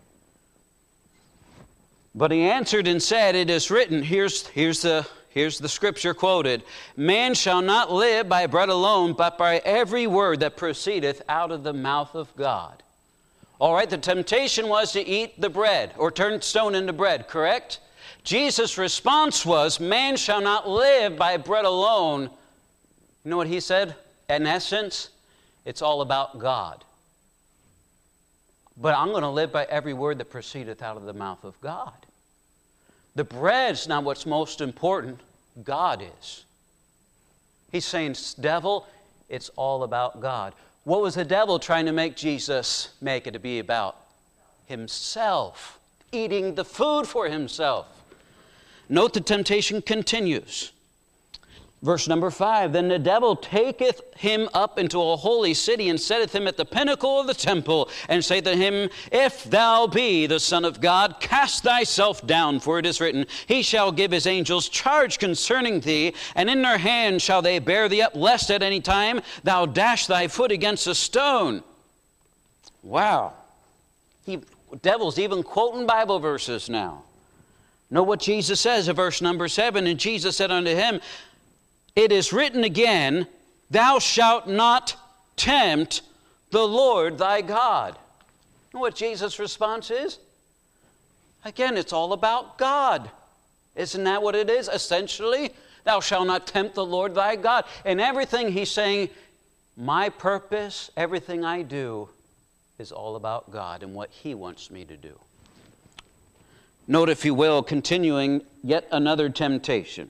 But he answered and said, It is written," here's the scripture quoted, "Man shall not live by bread alone, but by every word that proceedeth out of the mouth of God." All right, the temptation was to eat the bread, or turn stone into bread, correct? Jesus' response was, "Man shall not live by bread alone." You know what he said? In essence, it's all about God. But I'm going to live by every word that proceedeth out of the mouth of God. The bread's not what's most important. God is. He's saying, devil, it's all about God. What was the devil trying to make Jesus make it to be about? Himself. Eating the food for himself. Note the temptation continues. Verse number 5, "Then the devil taketh him up into a holy city, and setteth him at the pinnacle of the temple, and saith to him, If thou be the Son of God, cast thyself down, for it is written, He shall give his angels charge concerning thee, and in their hand shall they bear thee up, lest at any time thou dash thy foot against a stone." Wow. Devil's even quoting Bible verses now. Know what Jesus says in verse number 7, "And Jesus said unto him, It is written again, Thou shalt not tempt the Lord thy God." Know what Jesus' response is? Again, it's all about God. Isn't that what it is? Essentially, thou shalt not tempt the Lord thy God. And everything he's saying, my purpose, everything I do, is all about God and what He wants me to do. Note, if you will, continuing yet another temptation.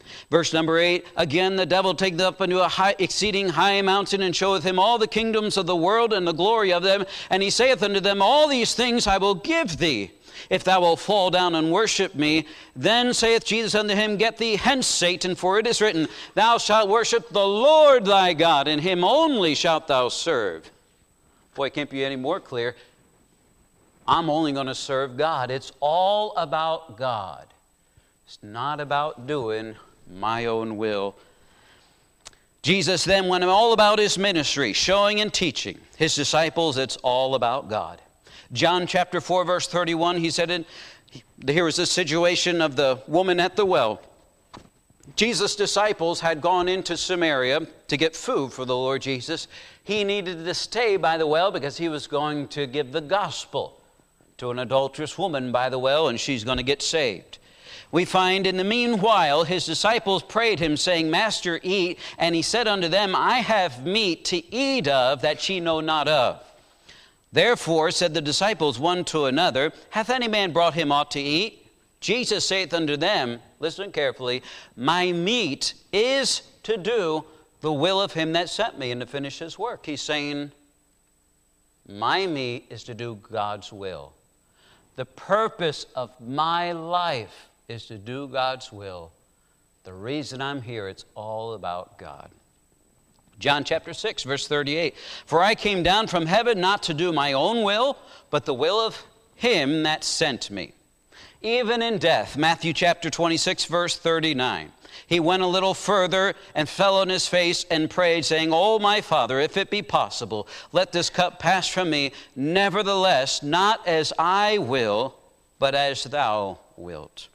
Verse number 8, again the devil taketh up unto a exceeding high mountain, and showeth him all the kingdoms of the world and the glory of them. And he saith unto them, all these things I will give thee, if thou wilt fall down and worship me. Then saith Jesus unto him, get thee hence, Satan, for it is written, thou shalt worship the Lord thy God, and him only shalt thou serve. Boy, it can't be any more clear. I'm only going to serve God. It's all about God. It's not about doing my own will. Jesus then went all about his ministry, showing and teaching his disciples it's all about God. John chapter 4, verse 31, he said, here was the situation of the woman at the well. Jesus' disciples had gone into Samaria to get food for the Lord Jesus. He needed to stay by the well because he was going to give the gospel to an adulterous woman by the well, and she's going to get saved. We find in the meanwhile his disciples prayed him, saying, Master, eat. And he said unto them, I have meat to eat of that ye know not of. Therefore said the disciples one to another, hath any man brought him aught to eat? Jesus saith unto them, listen carefully, my meat is to do the will of him that sent me and to finish his work. He's saying, my meat is to do God's will. The purpose of my life is to do God's will. The reason I'm here, it's all about God. John chapter 6, verse 38. For I came down from heaven not to do my own will, but the will of him that sent me. Even in death, Matthew chapter 26, verse 39. He went a little further and fell on his face and prayed, saying, O my Father, if it be possible, let this cup pass from me. Nevertheless, not as I will, but as thou wilt.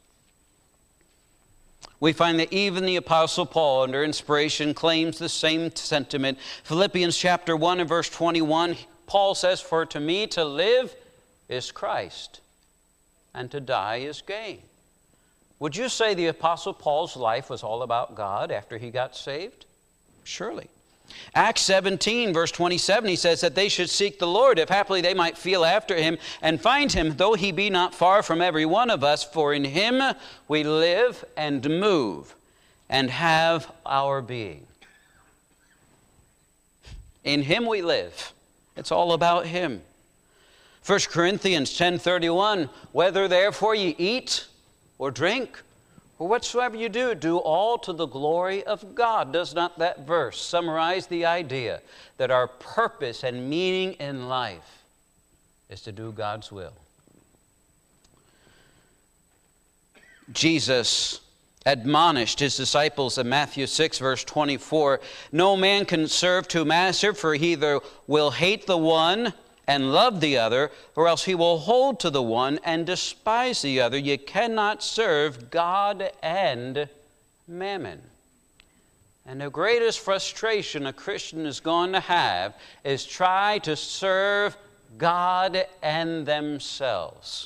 We find that even the Apostle Paul, under inspiration, claims the same sentiment. Philippians chapter 1 and verse 21, Paul says, for to me to live is Christ, and to die is gain. Would you say the Apostle Paul's life was all about God after he got saved? Surely. Acts 17, verse 27, he says that they should seek the Lord, if haply they might feel after him and find him, though he be not far from every one of us, for in him we live and move and have our being. In him we live. It's all about him. 1 Corinthians 10:31, whether therefore ye eat or drink, or whatsoever you do, do all to the glory of God. Does not that verse summarize the idea that our purpose and meaning in life is to do God's will? Jesus admonished his disciples in Matthew 6, verse 24, no man can serve two masters, for he either will hate the one and love the other, or else he will hold to the one and despise the other. You cannot serve God and mammon. And the greatest frustration a Christian is going to have is try to serve God and themselves.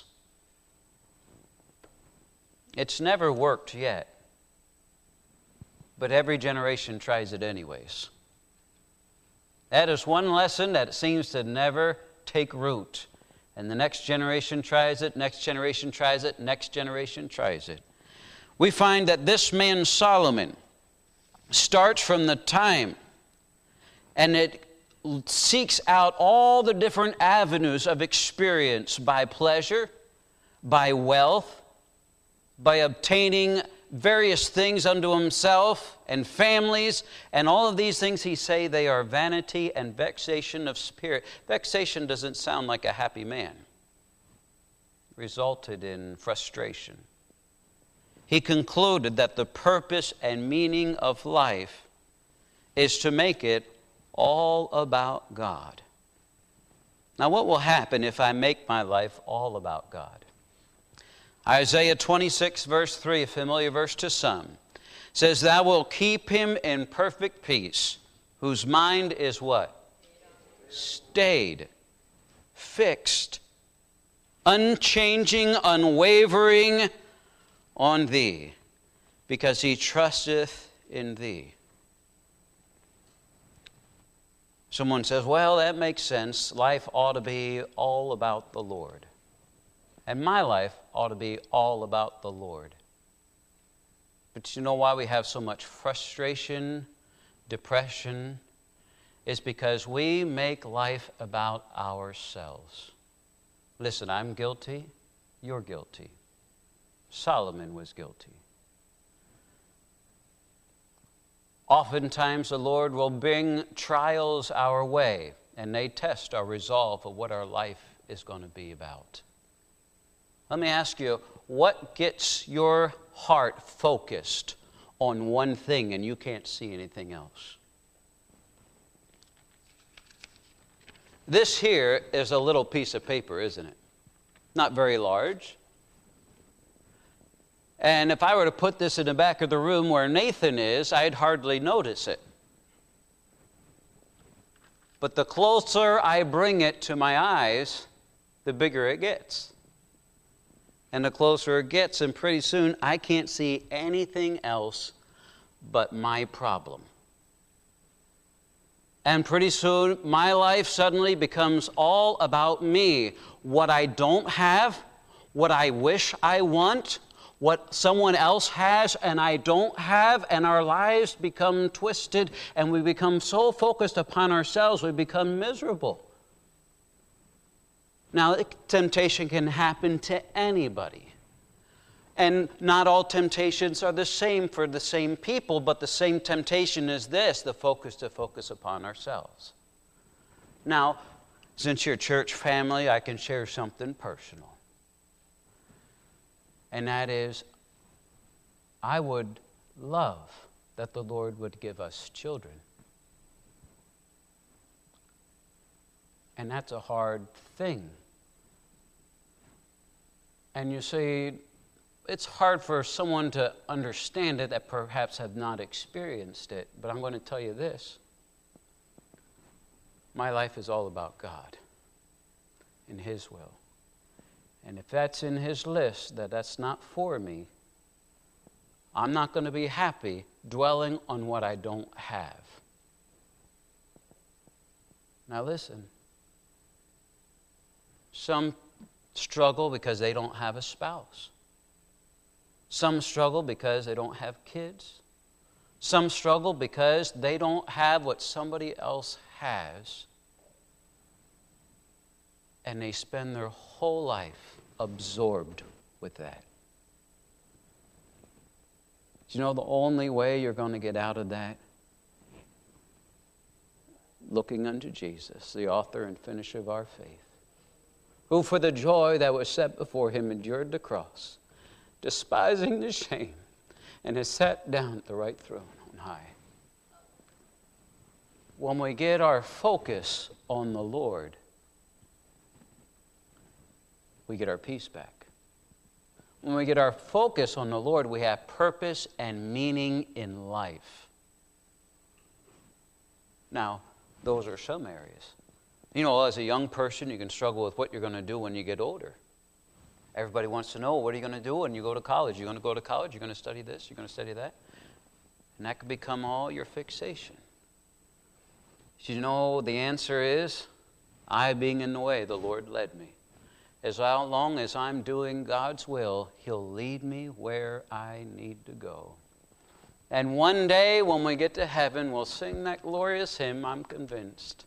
It's never worked yet, but every generation tries it anyways. That is one lesson that seems to never take root. And the next generation tries it, next generation tries it, next generation tries it. We find that this man Solomon starts from the time, and it seeks out all the different avenues of experience by pleasure, by wealth, by obtaining various things unto himself and families, and all of these things he say they are vanity and vexation of spirit. Vexation doesn't sound like a happy man. It resulted in frustration. He concluded that the purpose and meaning of life is to make it all about God. Now, what will happen if I make my life all about God? Isaiah 26, verse 3, a familiar verse to some, says, thou wilt keep him in perfect peace, whose mind is what? Stayed, fixed, unchanging, unwavering on thee, because he trusteth in thee. Someone says, well, that makes sense. Life ought to be all about the Lord. And my life ought to be all about the Lord. But you know why we have so much frustration, depression? It's because we make life about ourselves. Listen, I'm guilty. You're guilty. Solomon was guilty. Oftentimes the Lord will bring trials our way, and they test our resolve of what our life is going to be about. Let me ask you, what gets your heart focused on one thing and you can't see anything else? This here is a little piece of paper, isn't it? Not very large. And if I were to put this in the back of the room where Nathan is, I'd hardly notice it. But the closer I bring it to my eyes, the bigger it gets. And the closer it gets, and pretty soon I can't see anything else but my problem. And pretty soon my life suddenly becomes all about me. What I don't have, what I wish I want, what someone else has and I don't have, and our lives become twisted and we become so focused upon ourselves we become miserable. Now, temptation can happen to anybody. And not all temptations are the same for the same people, but the same temptation is this, the focus to focus upon ourselves. Now, since you're a church family, I can share something personal. And that is, I would love that the Lord would give us children. And that's a hard thing. And you see, it's hard for someone to understand it that perhaps have not experienced it. But I'm going to tell you this. My life is all about God and His will. And if that's in His list, that's not for me, I'm not going to be happy dwelling on what I don't have. Now listen. Some struggle because they don't have a spouse. Some struggle because they don't have kids. Some struggle because they don't have what somebody else has. And they spend their whole life absorbed with that. Do you know the only way you're going to get out of that? Looking unto Jesus, the author and finisher of our faith, who for the joy that was set before Him endured the cross, despising the shame, and has sat down at the right throne on high. When we get our focus on the Lord, we get our peace back. When we get our focus on the Lord, we have purpose and meaning in life. Now, those are some areas. You know, as a young person, you can struggle with what you're going to do when you get older. Everybody wants to know, what are you going to do when you go to college? You're going to go to college, you're going to study this, you're going to study that. And that could become all your fixation. You know, the answer is, I being in the way, the Lord led me. As long as I'm doing God's will, He'll lead me where I need to go. And one day when we get to heaven, we'll sing that glorious hymn, I'm convinced.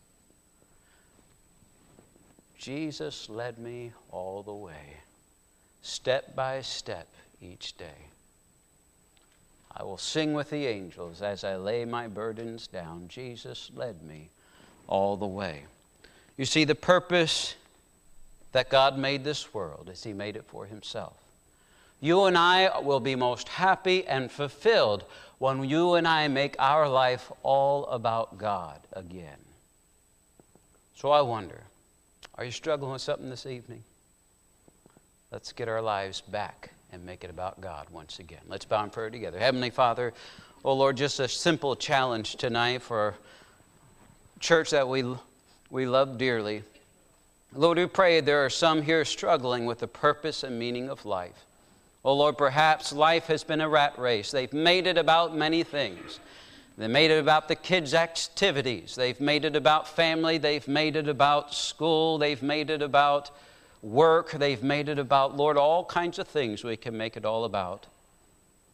Jesus led me all the way, step by step each day. I will sing with the angels as I lay my burdens down. Jesus led me all the way. You see, the purpose that God made this world is He made it for Himself. You and I will be most happy and fulfilled when you and I make our life all about God again. So I wonder, are you struggling with something this evening? Let's get our lives back and make it about God once again. Let's bow in prayer together. Heavenly Father, oh Lord, just a simple challenge tonight for our church that we love dearly. Lord, we pray there are some here struggling with the purpose and meaning of life. Oh Lord, perhaps life has been a rat race. They've made it about many things. They made it about the kids' activities. They've made it about family. They've made it about school. They've made it about work. They've made it about, Lord, all kinds of things we can make it all about.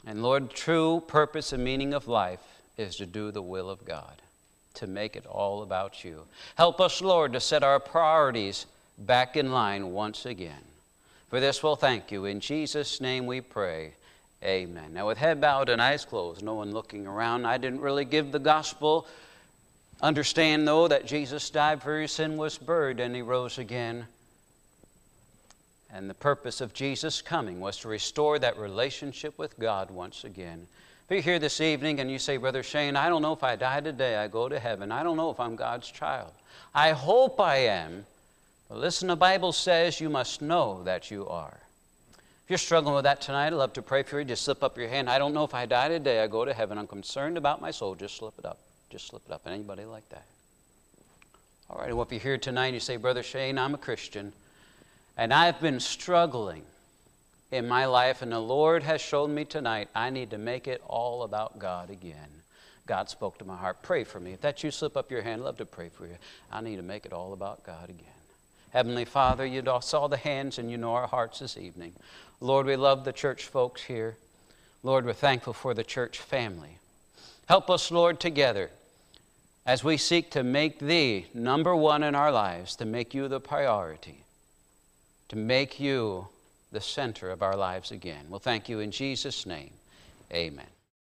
And Lord, true purpose and meaning of life is to do the will of God, to make it all about you. Help us, Lord, to set our priorities back in line once again. For this we'll thank you. In Jesus' name we pray. Amen. Now with head bowed and eyes closed, no one looking around, I didn't really give the gospel. Understand, though, that Jesus died for your sin, was buried, and he rose again. And the purpose of Jesus' coming was to restore that relationship with God once again. If you're here this evening and you say, Brother Shane, I don't know if I die today, I go to heaven. I don't know if I'm God's child. I hope I am. But listen, the Bible says you must know that you are. If you're struggling with that tonight, I'd love to pray for you. Just slip up your hand. I don't know if I die today, I go to heaven. I'm concerned about my soul. Just slip it up. Just slip it up. Anybody like that? All right, well, if you're here tonight and you say, Brother Shane, I'm a Christian, and I've been struggling in my life, and the Lord has shown me tonight I need to make it all about God again. God spoke to my heart. Pray for me. If that's you, slip up your hand. I'd love to pray for you. I need to make it all about God again. Heavenly Father, you saw the hands and you know our hearts this evening. Lord, we love the church folks here. Lord, we're thankful for the church family. Help us, Lord, together as we seek to make Thee number one in our lives, to make You the priority, to make You the center of our lives again. We'll thank You in Jesus' name. Amen.